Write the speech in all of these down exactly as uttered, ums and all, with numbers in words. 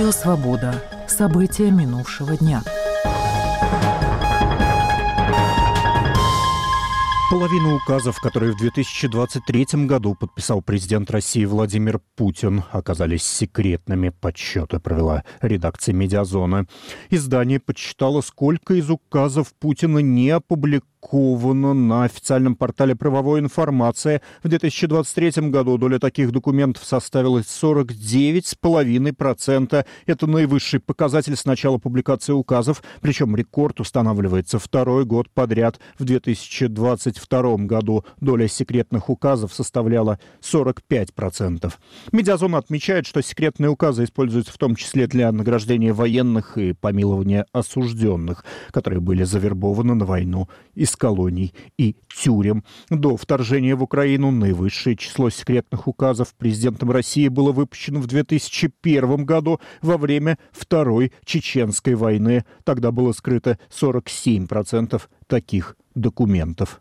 Радио «Свобода». События минувшего дня. Половина указов, которые в две тысячи двадцать третьем году подписал президент России Владимир Путин, оказались секретными, подсчеты провела редакция «Медиазона». Издание подсчитало, сколько из указов Путина не опубликовано на официальном портале «Правовой информации». В две тысячи двадцать третьем году доля таких документов составила сорок девять целых пять десятых процента. Это наивысший показатель с начала публикации указов, причем рекорд устанавливается второй год подряд. В две тысячи двадцать втором году доля секретных указов составляла сорок пять процентов. Медиазона отмечает, что секретные указы используются в том числе для награждения военных и помилования осужденных, которые были завербованы на войну из колоний и тюрем. До вторжения в Украину наивысшее число секретных указов президентом России было выпущено в две тысячи первом году во время Второй Чеченской войны. Тогда было скрыто сорок семь процентов таких документов.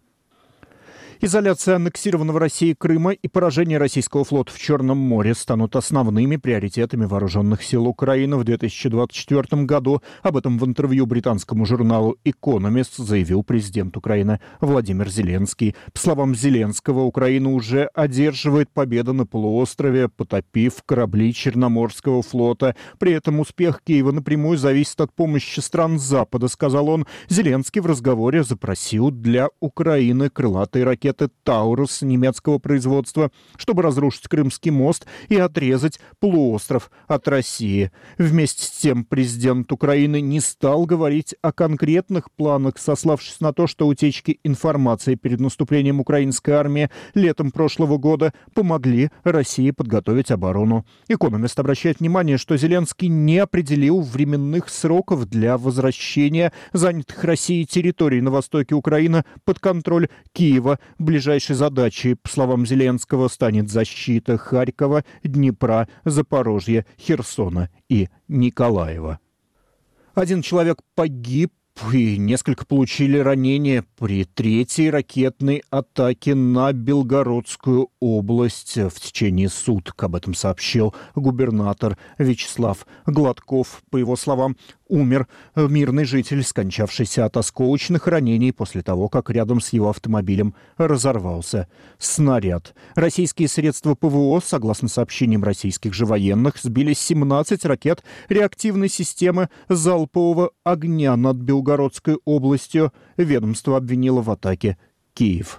Изоляция аннексированного Россией Крыма и поражение российского флота в Черном море станут основными приоритетами вооруженных сил Украины в две тысячи двадцать четвёртом году. Об этом в интервью британскому журналу «Экономист» заявил президент Украины Владимир Зеленский. По словам Зеленского, Украина уже одерживает победу на полуострове, потопив корабли Черноморского флота. При этом успех Киева напрямую зависит от помощи стран Запада, сказал он. Зеленский в разговоре запросил для Украины крылатые ракеты «Таурус» немецкого производства, чтобы разрушить Крымский мост и отрезать полуостров от России. Вместе с тем президент Украины не стал говорить о конкретных планах, сославшись на то, что утечки информации перед наступлением украинской армии летом прошлого года помогли России подготовить оборону. «Экономист» обращает внимание, что Зеленский не определил временных сроков для возвращения занятых Россией территорий на востоке Украины под контроль Киева. Ближайшей задачей, по словам Зеленского, станет защита Харькова, Днепра, Запорожья, Херсона и Николаева. Один человек погиб и несколько получили ранения при третьей ракетной атаке на Белгородскую область в течение суток. Об этом сообщил губернатор Вячеслав Гладков. По его словам, умер мирный житель, скончавшийся от осколочных ранений после того, как рядом с его автомобилем разорвался снаряд. Российские средства ПВО, согласно сообщениям российских же военных, сбили семнадцать ракет реактивной системы залпового огня над Белгородской областью. Ведомство обвинило в атаке Киев.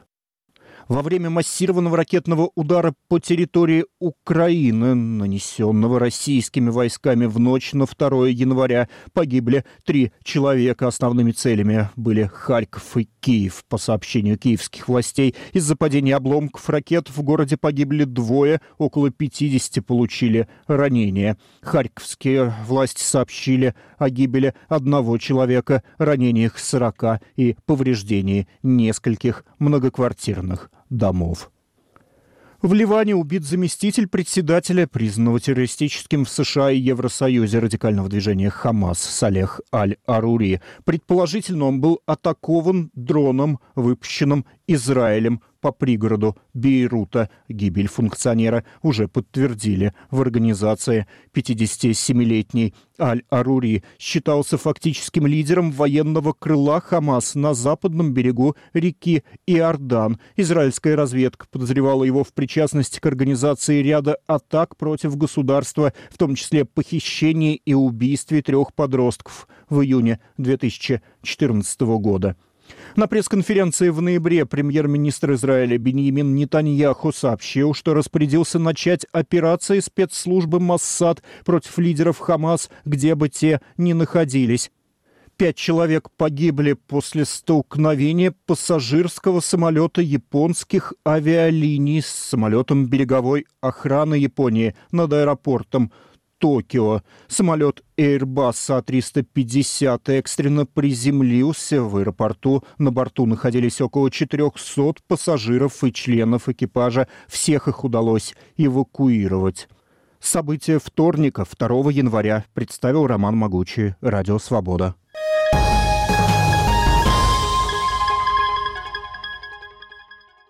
Во время массированного ракетного удара по территории Украины, нанесенного российскими войсками в ночь на второе января, погибли три человека. Основными целями были Харьков и Киев. По сообщению киевских властей, из-за падения обломков ракет в городе погибли двое, около пятидесяти получили ранения. Харьковские власти сообщили о гибели одного человека, ранениях сорока и повреждении нескольких многоквартирных домов. В Ливане убит заместитель председателя, признанного террористическим в США и Евросоюзе радикального движения «Хамас» Салех Аль-Арури. Предположительно, он был атакован дроном, выпущенным Израилем по пригороду Бейрута. Гибель функционера уже подтвердили в организации. пятидесятисемилетний Аль-Арури считался фактическим лидером военного крыла «Хамас» на западном берегу реки Иордан. Израильская разведка подозревала его в причастности к организации ряда атак против государства, в том числе похищении и убийстве трех подростков в июне две тысячи четырнадцатого года. На пресс-конференции в ноябре премьер-министр Израиля Биньямин Нетаньяху сообщил, что распорядился начать операции спецслужбы Моссад против лидеров Хамас, где бы те ни находились. Пять человек погибли после столкновения пассажирского самолета японских авиалиний с самолетом береговой охраны Японии над аэропортом Токио. Самолет Airbus А триста пятьдесят экстренно приземлился в аэропорту. На борту находились около четырехсот пассажиров и членов экипажа. Всех их удалось эвакуировать. События вторника, второго января, представил Роман Могучий, Радио «Свобода».